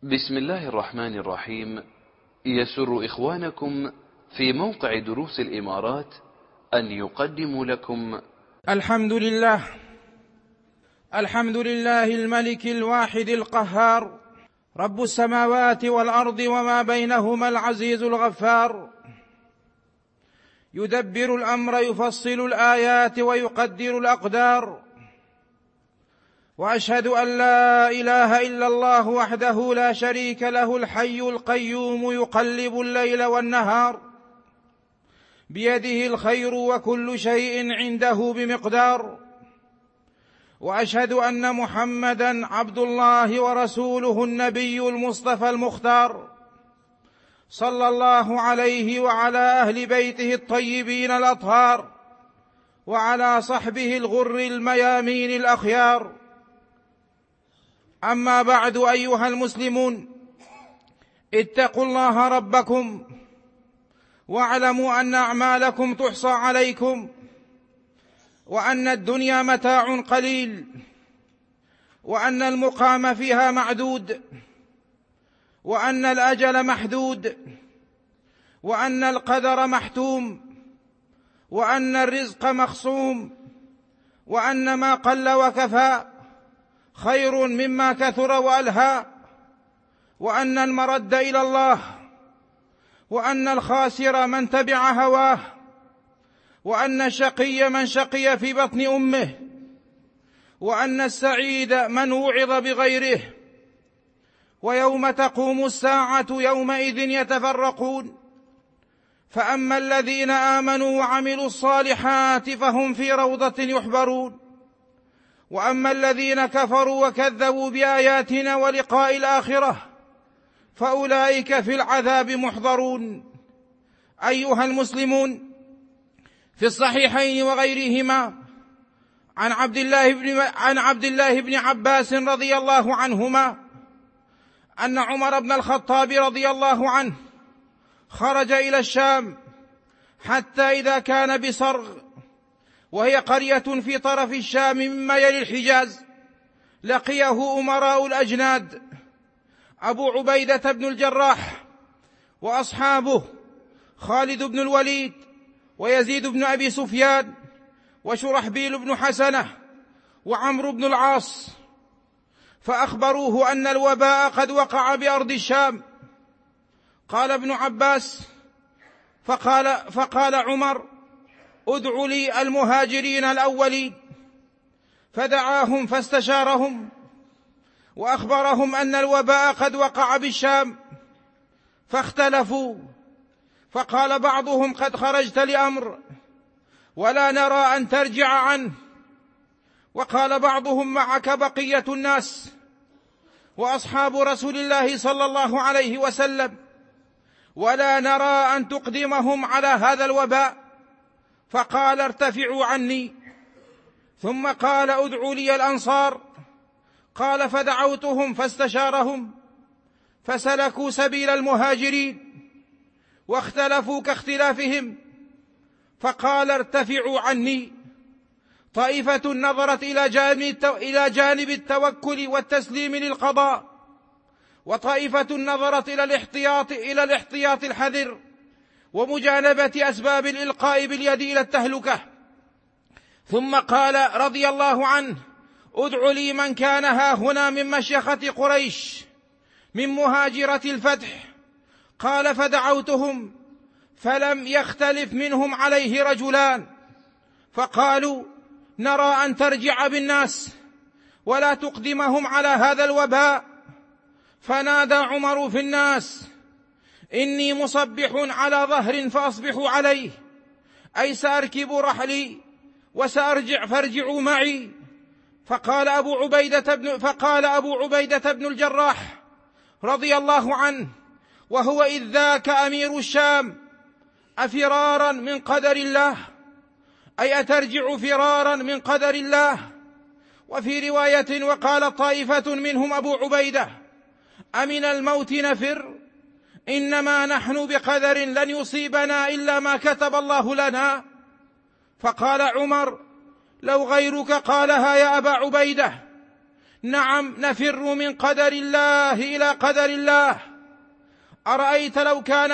بسم الله الرحمن الرحيم. يسر إخوانكم في موقع دروس الإمارات أن يقدموا لكم الحمد لله الملك الواحد القهار، رب السماوات والأرض وما بينهما العزيز الغفار، يدبر الأمر يفصل الآيات ويقدر الأقدار، وأشهد أن لا إله إلا الله وحده لا شريك له الحي القيوم يقلب الليل والنهار، بيده الخير وكل شيء عنده بمقدار، وأشهد أن محمدًا عبد الله ورسوله النبي المصطفى المختار، صلى الله عليه وعلى أهل بيته الطيبين الأطهار، وعلى صحبه الغر الميامين الأخيار. أما بعد، أيها المسلمون، اتقوا الله ربكم واعلموا أن أعمالكم تحصى عليكم، وأن الدنيا متاع قليل، وأن المقام فيها معدود، وأن الأجل محدود، وأن القدر محتوم، وأن الرزق مخصوم، وأن ما قل وكفى خير مما كثر وألهى، وأن المرد إلى الله، وأن الخاسر من تبع هواه، وأن الشقي من شقي في بطن أمه، وأن السعيد من وعظ بغيره. ويوم تقوم الساعة يومئذ يتفرقون، فأما الذين آمنوا وعملوا الصالحات فهم في روضة يحبرون، وأما الذين كفروا وكذبوا بآياتنا ولقاء الآخرة فأولئك في العذاب محضرون. أيها المسلمون، في الصحيحين وغيرهما عن عبد الله بن عباس رضي الله عنهما أن عمر بن الخطاب رضي الله عنه خرج إلى الشام حتى إذا كان بصرغ، وهي قرية في طرف الشام مما يلي الحجاز، لقيه أمراء الأجناد أبو عبيدة بن الجراح وأصحابه خالد بن الوليد ويزيد بن أبي سفيان وشرحبيل بن حسنة وعمرو بن العاص، فأخبروه أن الوباء قد وقع بأرض الشام. قال ابن عباس: فقال عمر: ادعوا لي المهاجرين الأولين، فدعاهم فاستشارهم وأخبرهم أن الوباء قد وقع بالشام، فاختلفوا، فقال بعضهم: قد خرجت لأمر ولا نرى أن ترجع عنه، وقال بعضهم: معك بقية الناس وأصحاب رسول الله صلى الله عليه وسلم، ولا نرى أن تقدمهم على هذا الوباء. فقال: ارتفعوا عني. ثم قال: ادعوا لي الأنصار. قال: فدعوتهم فاستشارهم، فسلكوا سبيل المهاجرين واختلفوا كاختلافهم. فقال: ارتفعوا عني. طائفة نظرت إلى جانب التوكل والتسليم للقضاء، وطائفة نظرت إلى الاحتياط الحذر ومجانبة أسباب الإلقاء باليد إلى التهلكة. ثم قال رضي الله عنه: ادعوا لي من كان هاهنا من مشيخة قريش من مهاجرة الفتح. قال: فدعوتهم فلم يختلف منهم عليه رجلان، فقالوا: نرى أن ترجع بالناس ولا تقدمهم على هذا الوباء. فنادى عمر في الناس: إني مصبح على ظهر فأصبحوا عليه، أي سأركب رحلي وسأرجع فارجعوا معي. فقال أبو عبيدة بن الجراح رضي الله عنه وهو إذ ذاك أمير الشام: أفرارا من قدر الله، أي أترجع فرارا من قدر الله. وفي رواية: وقال طائفة منهم أبو عبيدة: أمن الموت نفر؟ إنما نحن بقدر لن يصيبنا إلا ما كتب الله لنا. فقال عمر: لو غيرك قالها يا أبا عبيدة نعم، نفر من قدر الله إلى قدر الله. أرأيت لو كان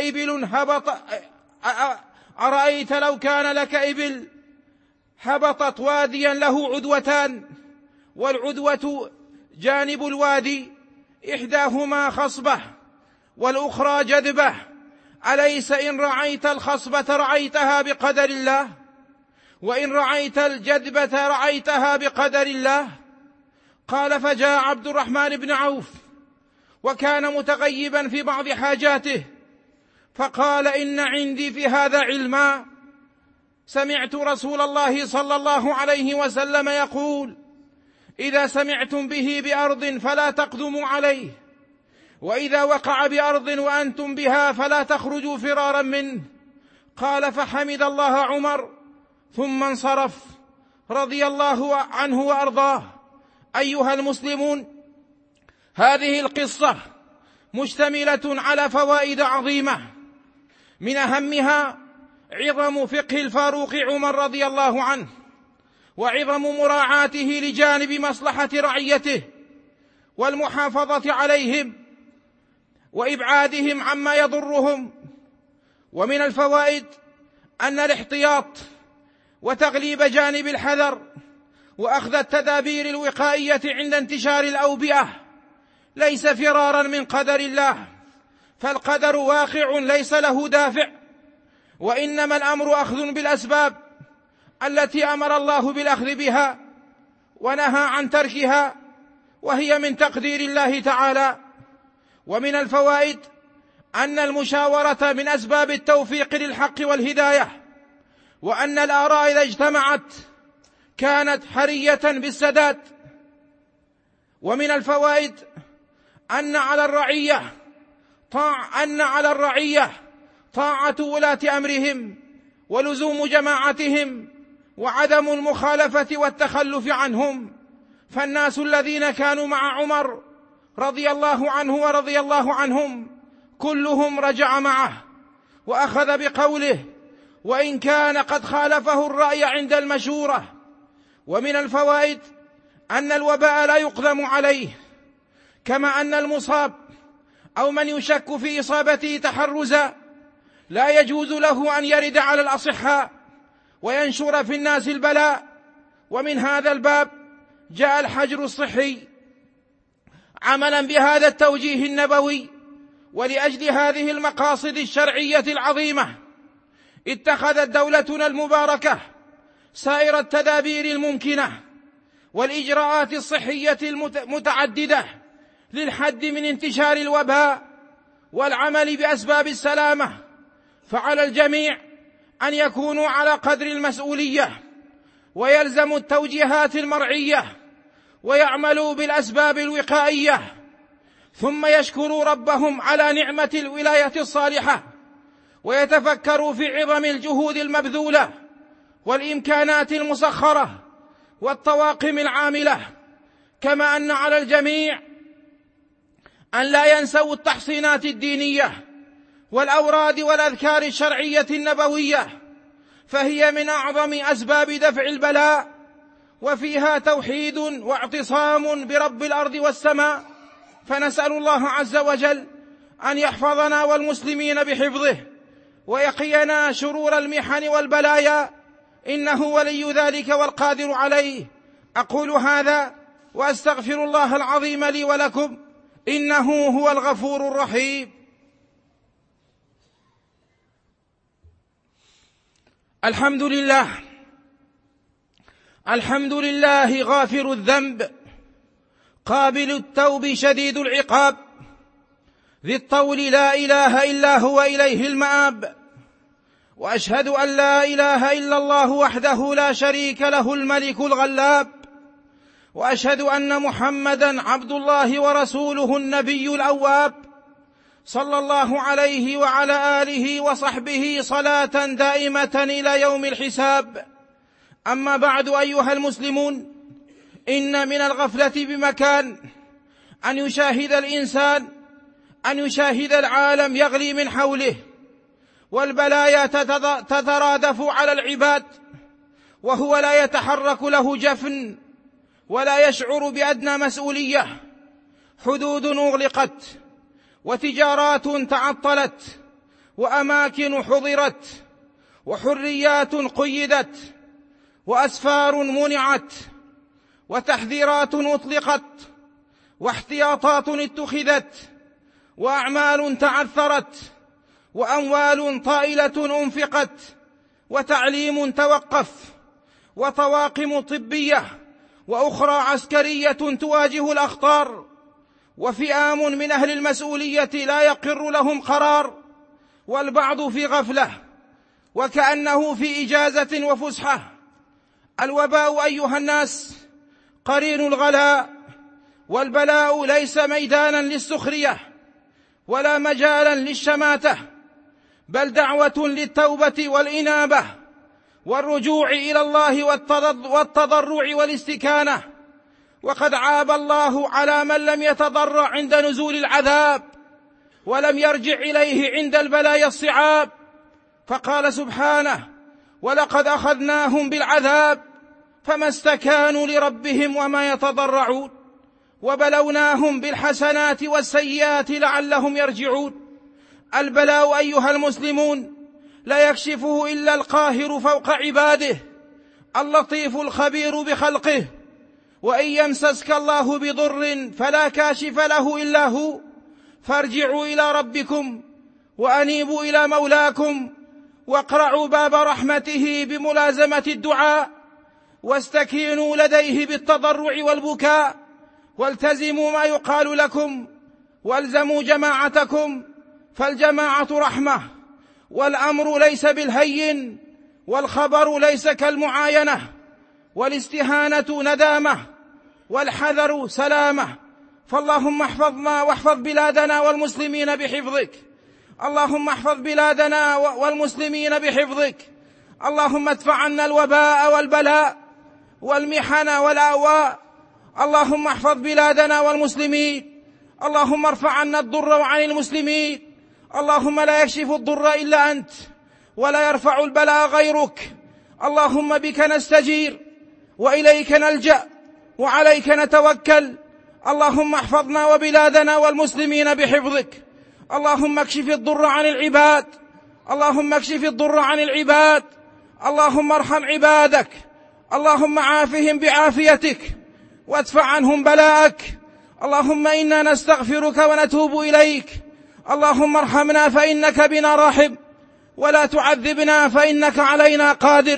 لك إبل هبطت واديا له عدوتان، والعدوة جانب الوادي إحداهما خصبة والأخرى جدبة، أليس إن رعيت الخصبة رعيتها بقدر الله، وإن رعيت الجدبة رعيتها بقدر الله؟ قال: فجاء عبد الرحمن بن عوف وكان متغيبا في بعض حاجاته، فقال: إن عندي في هذا علما، سمعت رسول الله صلى الله عليه وسلم يقول: إذا سمعتم به بأرض فلا تقدموا عليه، وإذا وقع بأرض وأنتم بها فلا تخرجوا فرارا منه. قال: فحمد الله عمر ثم انصرف رضي الله عنه وأرضاه. أيها المسلمون، هذه القصة مشتملة على فوائد عظيمة، من أهمها عظم فقه الفاروق عمر رضي الله عنه، وعظم مراعاته لجانب مصلحة رعيته والمحافظة عليهم وإبعادهم عما يضرهم. ومن الفوائد أن الاحتياط وتغليب جانب الحذر وأخذ التدابير الوقائية عند انتشار الأوبئة ليس فرارا من قدر الله، فالقدر واقع ليس له دافع، وإنما الأمر أخذ بالأسباب التي أمر الله بالأخذ بها ونهى عن تركها، وهي من تقدير الله تعالى. ومن الفوائد أن المشاورة من أسباب التوفيق للحق والهداية، وأن الآراء إذا اجتمعت كانت حرية بالسداد. ومن الفوائد أن على الرعية طاعة ولاة أمرهم ولزوم جماعتهم وعدم المخالفة والتخلف عنهم. فالناس الذين كانوا مع عمر رضي الله عنه ورضي الله عنهم كلهم رجع معه وأخذ بقوله، وإن كان قد خالفه الرأي عند المشورة. ومن الفوائد أن الوباء لا يقدم عليه، كما أن المصاب أو من يشك في إصابته تحرزا لا يجوز له أن يرد على الأصحاء وينشر في الناس البلاء. ومن هذا الباب جاء الحجر الصحي عملا بهذا التوجيه النبوي. ولأجل هذه المقاصد الشرعية العظيمة اتخذت دولتنا المباركة سائر التدابير الممكنة والإجراءات الصحية المتعددة للحد من انتشار الوباء والعمل بأسباب السلامة. فعلى الجميع أن يكونوا على قدر المسؤولية ويلزموا التوجيهات المرعية ويعملوا بالأسباب الوقائية، ثم يشكروا ربهم على نعمة الولاية الصالحة ويتفكروا في عظم الجهود المبذولة والإمكانات المسخرة والطواقم العاملة. كما أن على الجميع أن لا ينسوا التحصينات الدينية والأوراد والأذكار الشرعية النبوية، فهي من أعظم أسباب دفع البلاء، وفيها توحيد واعتصام برب الأرض والسماء. فنسأل الله عز وجل أن يحفظنا والمسلمين بحفظه ويقينا شرور المحن والبلايا، إنه ولي ذلك والقادر عليه. أقول هذا وأستغفر الله العظيم لي ولكم، إنه هو الغفور الرحيم. الحمد لله غافر الذنب قابل التوب شديد العقاب، ذي الطول لا إله إلا هو إليه المآب. وأشهد أن لا إله إلا الله وحده لا شريك له الملك الغلاب، وأشهد أن محمدا عبد الله ورسوله النبي الأواب، صلى الله عليه وعلى آله وصحبه صلاة دائمة إلى يوم الحساب. أما بعد، أيها المسلمون، إن من الغفلة بمكان أن يشاهد الإنسان العالم يغلي من حوله، والبلايا تترادف على العباد، وهو لا يتحرك له جفن ولا يشعر بأدنى مسؤولية، حدود أغلقت، وتجارات تعطلت، وأماكن حظرت، وحريات قيدت، وأسفار منعت، وتحذيرات أطلقت، واحتياطات اتخذت، وأعمال تعثرت، وأموال طائلة أنفقت، وتعليم توقف، وطواقم طبية وأخرى عسكرية تواجه الأخطار، وفئام من أهل المسؤولية لا يقر لهم قرار، والبعض في غفلة وكأنه في إجازة وفسحة. الوباء أيها الناس قرين الغلاء، والبلاء ليس ميدانا للسخرية ولا مجالا للشماتة، بل دعوة للتوبة والإنابة والرجوع إلى الله والتضرع والاستكانة. وقد عاب الله على من لم يتضرع عند نزول العذاب ولم يرجع إليه عند البلايا الصعاب، فقال سبحانه: ولقد أخذناهم بالعذاب فما استكانوا لربهم وما يتضرعون، وبلوناهم بالحسنات والسيئات لعلهم يرجعون. البلاء أيها المسلمون لا يكشفه إلا القاهر فوق عباده، اللطيف الخبير بخلقه. وإن يمسسك الله بضر فلا كاشف له إلا هو، فارجعوا إلى ربكم وأنيبوا إلى مولاكم، واقرعوا باب رحمته بملازمة الدعاء، واستكينوا لديه بالتضرع والبكاء، والتزموا ما يقال لكم، والزموا جماعتكم، فالجماعة رحمة، والأمر ليس بالهين، والخبر ليس كالمعاينة، والاستهانة ندامة، والحذر سلامة. فاللهم احفظنا واحفظ بلادنا والمسلمين بحفظك، اللهم احفظ بلادنا والمسلمين بحفظك، اللهم ادفع عنا الوباء والبلاء والمحن والآواء، اللهم احفظ بلادنا والمسلمين، اللهم ارفع عنا الضر وعن المسلمين، اللهم لا يكشف الضر إلا أنت ولا يرفع البلاء غيرك، اللهم بك نستجير وإليك نلجأ وعليك نتوكل، اللهم احفظنا وبلادنا والمسلمين بحفظك، اللهم اكشف الضر عن العباد، اللهم اكشف الضر عن العباد، اللهم ارحم عبادك، اللهم عافهم بعافيتك وادفع عنهم بلاءك، اللهم إنا نستغفرك ونتوب إليك، اللهم ارحمنا فإنك بنا راحم، ولا تعذبنا فإنك علينا قادر،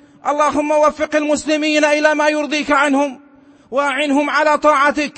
اللهم وفق المسلمين إلى ما يرضيك عنهم، وأعنهم على طاعتك،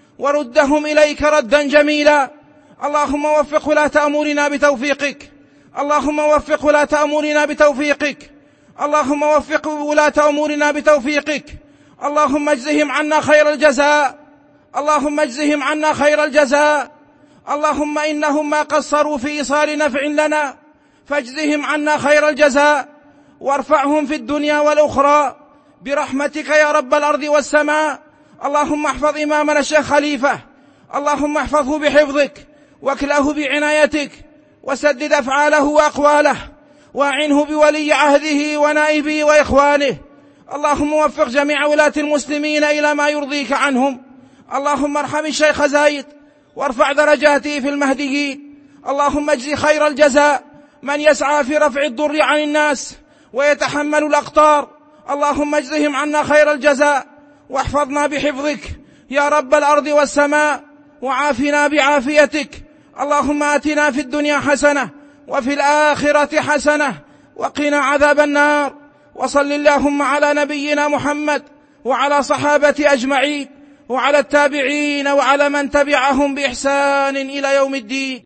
وردهم إليك ردا جميلا، اللهم وفق ولاة أمورنا بتوفيقك، اللهم وفق ولاة أمورنا بتوفيقك، اللهم وفق ولاة أمورنا بتوفيقك، اللهم اجزهم عنا خير الجزاء، اللهم اجزهم عنا خير الجزاء، اللهم إنهم ما قصروا في إيصال نفع لنا، فاجزهم عنا خير الجزاء، وارفعهم في الدنيا والأخرى برحمتك يا رب الأرض والسماء. اللهم احفظ إمامنا الشيخ خليفة، اللهم احفظه بحفظك، واكله بعنايتك، وسدد أفعاله وأقواله، وأعنه بولي عهده ونائبه وإخوانه. اللهم وفق جميع ولاة المسلمين إلى ما يرضيك عنهم. اللهم ارحم الشيخ زايد وارفع درجاته في المهديين. اللهم اجزي خير الجزاء من يسعى في رفع الضر عن الناس ويتحمل الأقطار، اللهم اجزهم عنا خير الجزاء، واحفظنا بحفظك يا رب الأرض والسماء، وعافنا بعافيتك. اللهم آتنا في الدنيا حسنة وفي الآخرة حسنة وقنا عذاب النار. وصل اللهم على نبينا محمد وعلى صحابة أجمعين وعلى التابعين وعلى من تبعهم بإحسان إلى يوم الدين.